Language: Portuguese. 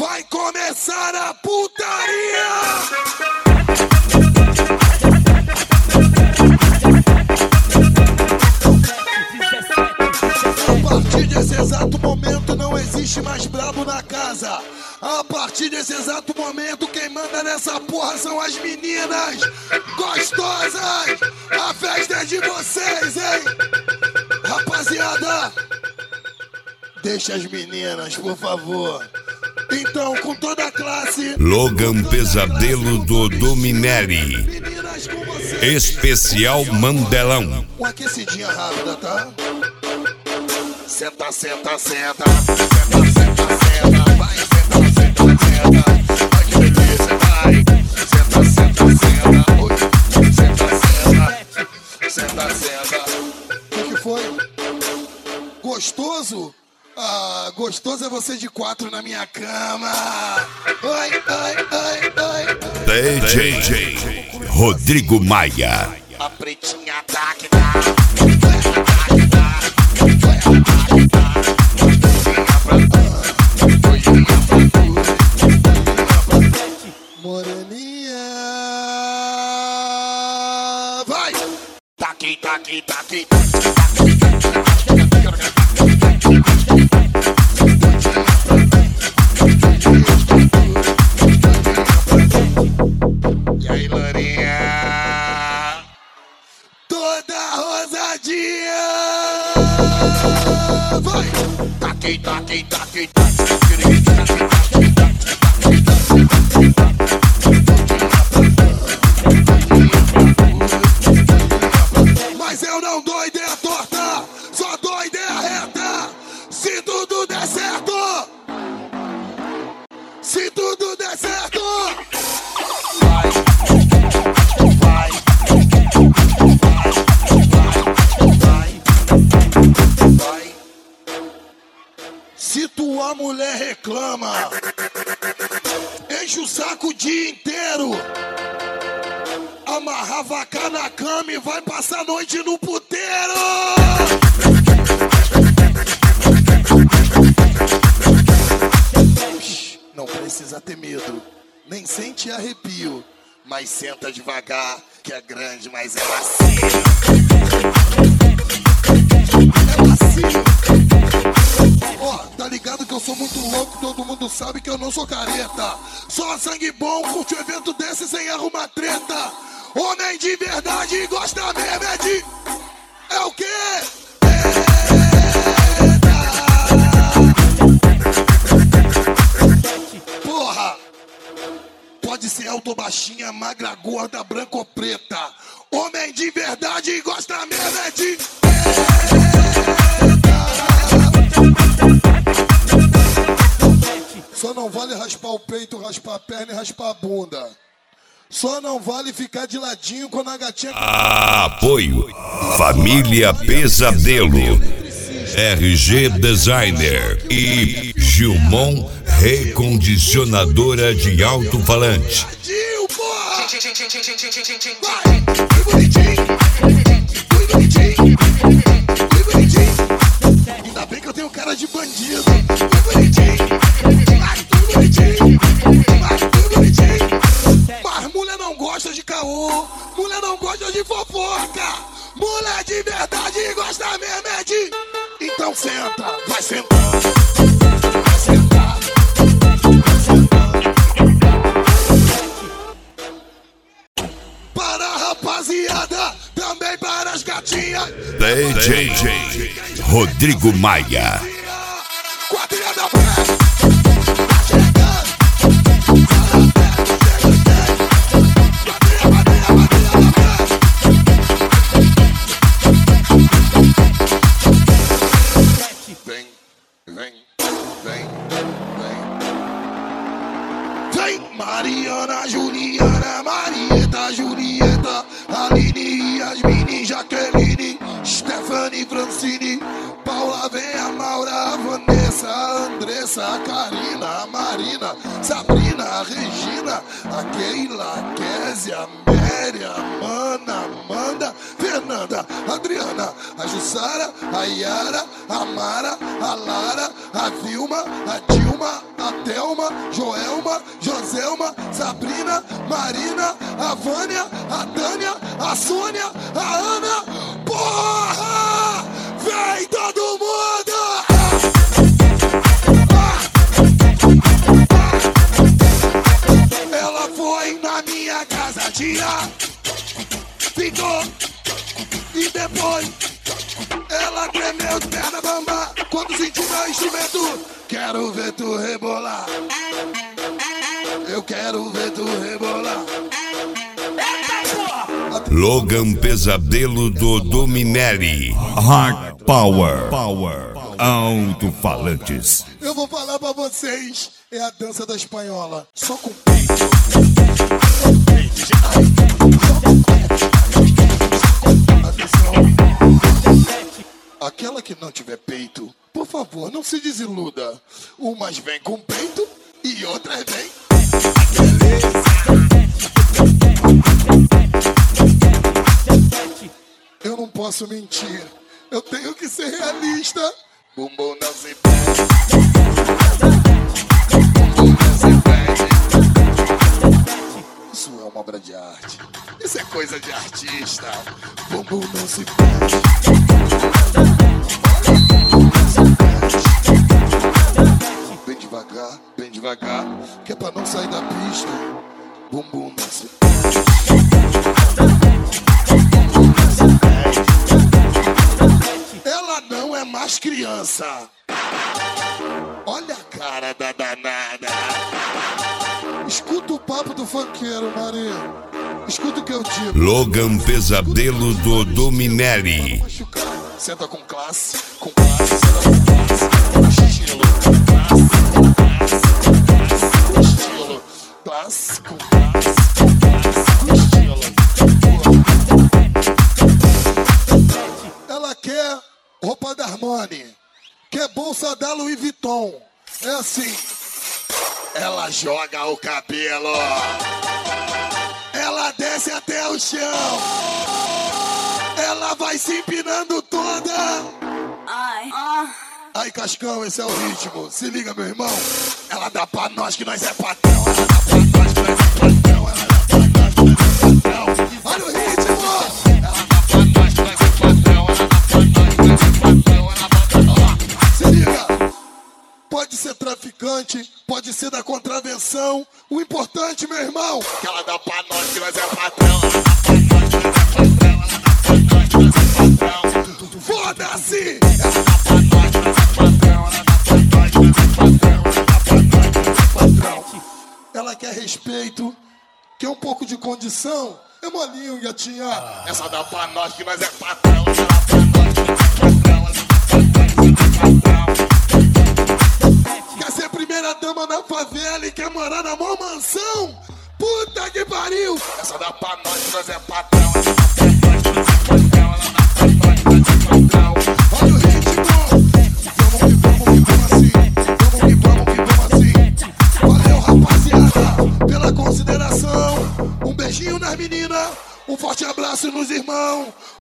Vai começar a putaria! A partir desse exato momento não existe mais brabo na casa. A partir desse exato momento quem manda nessa porra são as meninas gostosas. A festa é de vocês, hein? Rapaziada, deixa as meninas, por favor. Então, com toda a classe, Logan Pesadelo do Dominelli. Especial Mandelão. uma aquecidinha rápida, tá? Senta, senta, senta. Senta, senta, senta. Vai, senta, senta, senta. Vai que beleza, vai. Senta, senta, senta. Oi, senta, senta. Senta, senta. O que foi? Gostoso? Ah, gostoso é você de 4 na minha cama. Oi, oi, oi, oi. DJ Rodrigo Maia. A pretinha tá que tá. Moreninha. Vai. Taqui, taqui, taqui. E aí, Lourinha? Toda rosadinha. Vai. Taqui, taqui, taqui, mas eu não dou ideia torta, só dou ideia reta. Se tudo der certo, se tudo der certo, vai, vai, vai, vai. Se tua mulher reclama, enche o saco o dia inteiro. Amarra a vaca na cama e vai passar a noite no puteiro. Não precisa ter medo, nem sente arrepio. Mas senta devagar, que é grande, mas é macio. É macio. Ó, tá ligado que eu sou muito louco, todo mundo sabe que eu não sou careta. Só sangue bom, curte um evento desse sem arrumar treta. Homem de verdade gosta mesmo é de... É o quê? Porra! Pode ser alto ou baixinha, magra, gorda, branca ou preta. Homem de verdade gosta mesmo é de... Só não vale raspar o peito, raspar a perna e raspar a bunda. Só não vale ficar de ladinho quando a gatinha... Apoio Família Pesadelo, RG Designer e Gilmon Recondicionadora de Alto-Falante. Ainda bem que eu tenho cara de bandido. Mas mulher não gosta de caô, mulher não gosta de fofoca. Mulher de verdade gosta mesmo é de... Então senta, vai sentando, vai sentar, vai sentando. Para a rapaziada, também para as gatinhas. DJ Rodrigo Maia. Quadrilha da Praia. Mariana, Juliana, Marieta, Julieta, Aline, Yasmine, Jaqueline, Stephanie, Francine, Paula, vem a Maura, a Vanessa, a Andressa, a Karina, a Marina, Sabrina, a Regina, a Keila, a Kézia, a Méria, a Mana, a Amanda, Fernanda, a Adriana, a Jussara, a Yara, a Mara, a Lara, a Vilma, a Dilma, a Thelma, Joelma, Joselma, Sabrina, Marina, a Vânia, a Tânia, a Sônia, a Ana. Porra! Vem todo mundo! Ela foi na minha casa, tia. Ficou. E depois ela tremeu de perna bamba quando sentiu meu instrumento. Quero ver tu rebolar. Eu quero ver tu rebolar. Logan Pesadelo do Dominelli. Hard Power. Alto-falantes. Eu vou falar pra vocês. É a dança da espanhola. Só com peito. Atenção. Aquela que não tiver peito, por favor, não se desiluda. Umas vem com peito e outras vem. Eu não posso mentir. Eu tenho que ser realista. Bumbum não se perde. Bumbum não se perde. Isso é uma obra de arte. Isso é coisa de artista. Bumbum não se perde. Bem devagar, que é pra não sair da pista. Bumbum não se perde. Ela não é mais criança. Olha a cara da danada. Escuta o papo do funkeiro, Maria. Escuta o que eu digo. Logan Pesadelo do Dominelli. Senta com classe, senta com classe, com estilo, classe, com estilo. Ela quer roupa da Armani, quer bolsa da Louis Vuitton. É assim. Ela joga o cabelo, ela desce até o chão, ela vai se empinando toda. Aí, Cascão, esse é o ritmo. Se liga, meu irmão. Ela dá pra nós que nós é patrão. Ela dá pra nós que nós é patrão. Ela dá pra nós que nós é patrão. Olha o ritmo. Ela dá pra nós que nós é patrão. Ela dá pra nós que nós é patrão. Ela dá pra nós. Se liga. Pode ser traficante, pode ser da contravenção. O importante, meu irmão, que ela dá pra nós que nós é patrão. Ela dá pra nós que nós é patrão. Ela dá pra nós que nós é patrão. Foda-se! Ela dá pra nós que nós é patrão. Ela dá pra nós que nós é patrão. Ela dá pra nós que nós é patrão. Ela quer respeito, quer um pouco de condição. É molinho, gatinha. Essa dá pra nós que nós é patrão. Ela dá pra nós que nós é patrão. Ela dá pra nós que nós é patrão. Quer ser primeira dama na favela e quer morar na maior mansão? Puta que pariu! Essa dá pra nós que nós é patrão. Essa dá pra nós que nós é patrão. Ela dá pra nós que nós é patrão. Olha o ritmo! Vamos que vamos assim. Valeu, rapaziada, pela consideração. Um beijinho nas meninas, um forte abraço nos irmãos.